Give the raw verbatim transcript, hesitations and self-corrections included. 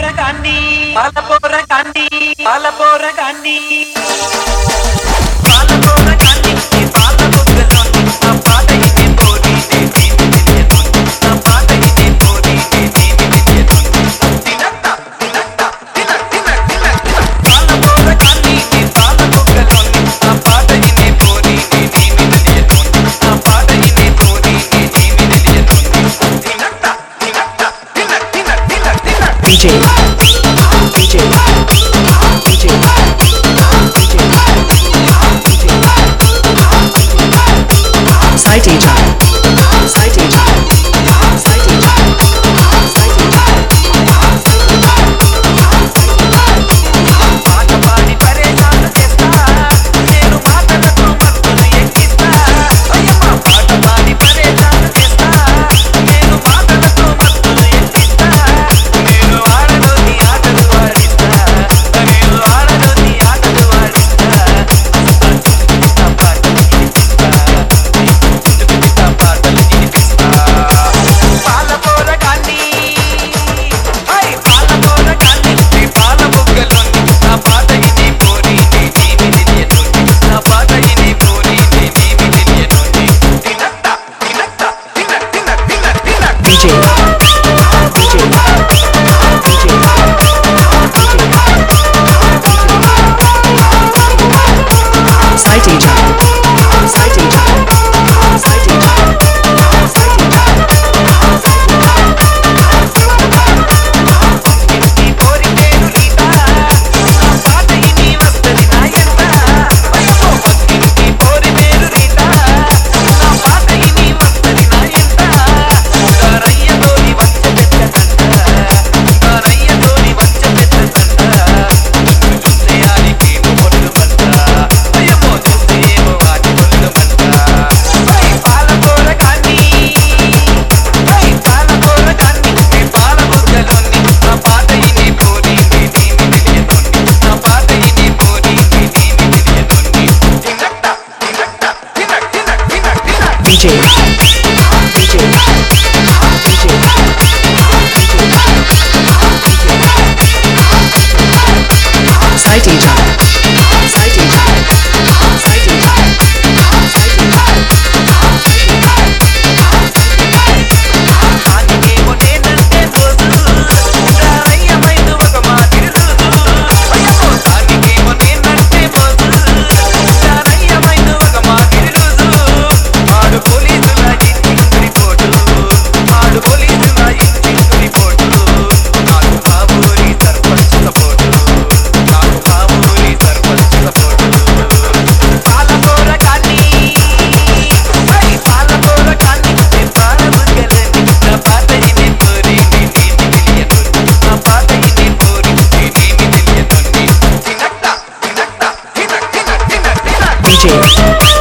పాలపోరగాన్ని పాలపోరగాన్ని పాలపోరగాన్ని పాలపోరగాన్ని పాల బుగ్గలోని నా పాట ఇది పోరి నేను తెలియదు నా పాట ఇది పోరి నేను తెలియదు తినట్ట తినట్ట తిన తిన తిన పాలపోరగాన్ని పాల బుగ్గలోని నా పాట ఇది పోరి నేను తెలియదు నా పాట ఇది పోరి నేను తెలియదు తినట్ట తినట్ట తిన తిన తిన తిన DJ DJ DJ Site time. Site time. Site time. పాట పాడి పరేషాన్ చేస్తా నేను మాటలతో మత్తులు ఎక్కిస్తా అయ్యమ్మ పాట పాడి పరేషాన్ చేస్తా నేను మాటలతో మత్తులు ఎక్కిస్తా నేను ఆడలోని ఆటలు ఆడిస్తా నేను ఆడలోని ఆటలు ఆడిస్తా నా పాటలు వినిపిస్తా నా పాటలు వినిపిస్తా పాలపోరగాన్ని హై పాలపోరగాన్ని నీ పాల బుగ్గలోని నా పాట ఇది పోరి నేనేమి తెలియదు నా పాట ఇది పోరి నేనేమి తెలియదు తినట్ట తినట్ట తిన తిన తిన తిన DJ DJ Site time. Site time. Site time. ఇంటి పోరి పేరు రీత నా పాట ఇది వస్తది నా ఎంట అయ్యో ఇంటి పోరి పేరు రీత నా పాట ఇది వస్తది నా ఎంట గారయ్యతోని వచ్చ పెట్టదంట గారయ్యతోని వచ్చ పెట్టదంట చూస్తే ఆడికి పొల్లు మంట అయ్యో చూస్తే ఏమో వాటి పొల్లు మంట హై పాలపోరగాన్ని హై పాలపోరగాన్ని నీ పాల బుగ్గలోని నా పాట ఇది పోరి నేనేమి తెలియదు నా పాట ఇది పోరి నేనేమి తెలియదు తినట్ట తినట్ట తిన తిన తిన తిన DJ DJ Site time. Site time. Site time. ఆనికేమో నేనంటే రోజు గారయ్యమైంది ఒక మాదిరి రోజు అయ్యో ఆనికేమో నేనంటే రోజు గారయ్యమైంది ఒక మాదిరి రోజు ఆడు పోలీసుల ఇంటి రిపోర్టు ఆడు పోలీసుల ఇంటి రిపోర్టు నాకు కాబూరి సర్పంచ్ సపోర్టు నాకు కాబూరి సర్పంచ్ సపోర్టు పాలపోరగాన్ని హై పాలపోరగాన్ని నీ పాల బుగ్గలోని నా పాట ఇది పోరి నేనేమి తెలియదు నా పాట ఇది పోరి నేనేమి తెలియదు తినట్ట తినట్ట తిన తిన తిన తిన DJ